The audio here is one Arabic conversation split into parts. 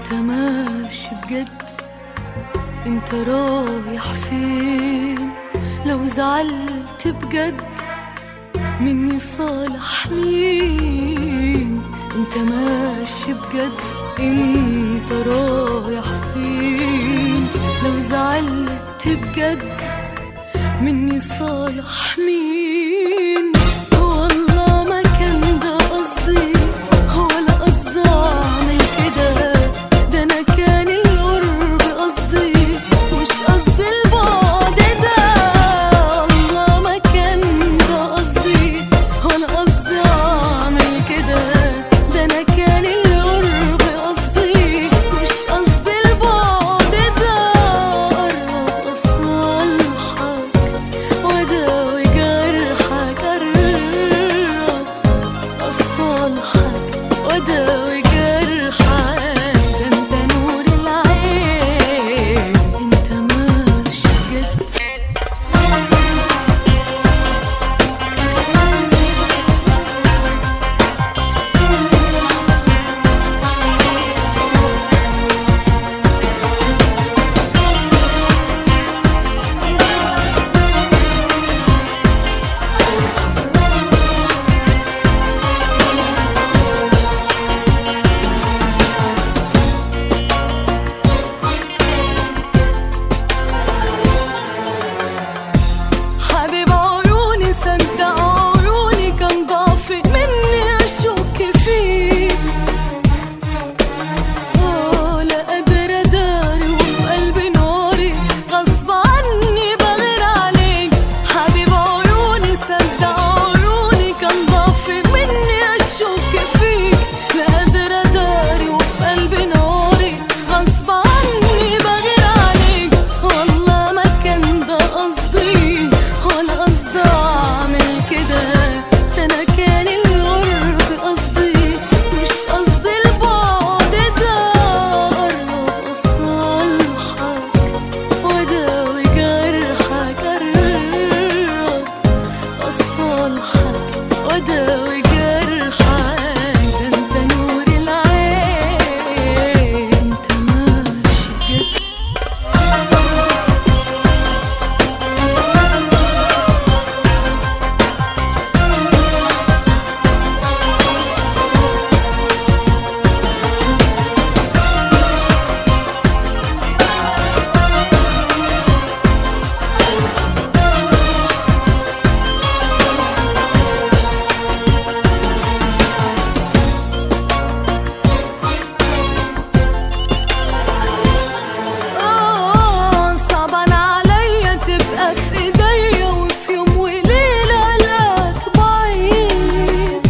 انت ماشي بجد؟ انت رايح فين؟ لو زعلت بجد مني صالح مين؟ انت ماشي بجد؟ انت رايح فين؟ لو زعلت بجد مني صالح مين؟ والله ما كان ده قصدي ولا قصدي اعمل كده، ده انا كان القرب قصدي مش قصدي البعد ده. والله ما كان ده قصدي ولا قصدي اعمل كده، ده انا كان القرب قصدي مش قصدي البعد ده. قرب اصالحك واداوي جرحك، قرب اصالحك واداوي جرحك، ده انت نور العين، انت ماشي بجد. حبيب عيوني صدق عيوني كان ضعف مني اشك فيك، لا قادرة اداري وفي قلبي ناري غصب عني بغير عليك. حبيب عيوني صدق عيوني كان ضعف مني اشك فيك، لا قادرة اداري وفي قلبي ناري غصب عني بغير عليك. والله ما كان ده قصدي ولا قصدي اعمل كده، ده انا كان القرب قصدي مش قصدي البعد ده. قرب اصالحك واداوي جرحك، قرب اصالحك واداوي جرحك، ده انت نور العين، انت ماشي بجد. صعبان عليا تبقى في ايديا وفي يوم وليلة الاقيك بعيد.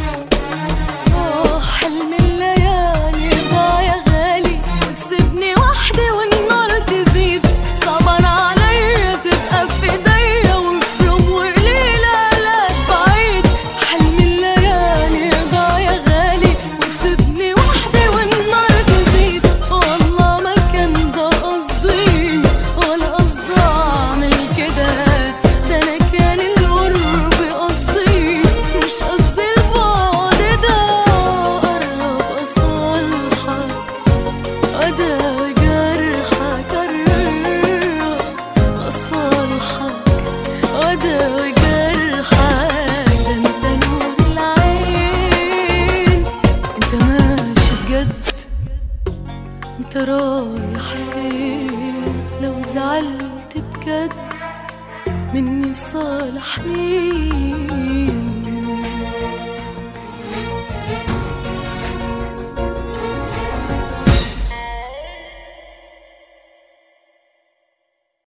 حلم الليالي ضاع يا غالي وتسيبني وحدي والنار تزيد. صعبان عليا تبقى في ايديا وفي يوم وليلة الاقيك بعيد. حلم الليالي ضاع يا غالي وتسيبني وحدي والنار تزيد. والله ما كان ده قصدي ولا قصدي اعمل كده، ده انا كان القرب قصدي مش قصدي البعد ده. قرب اصالحك واداوي جرحك، قرب اصالحك واداوي جرحك، ده انت نور العين، انت ماشي بجد. انت رايح فين؟ لو زعلت بجد مني صالح مين؟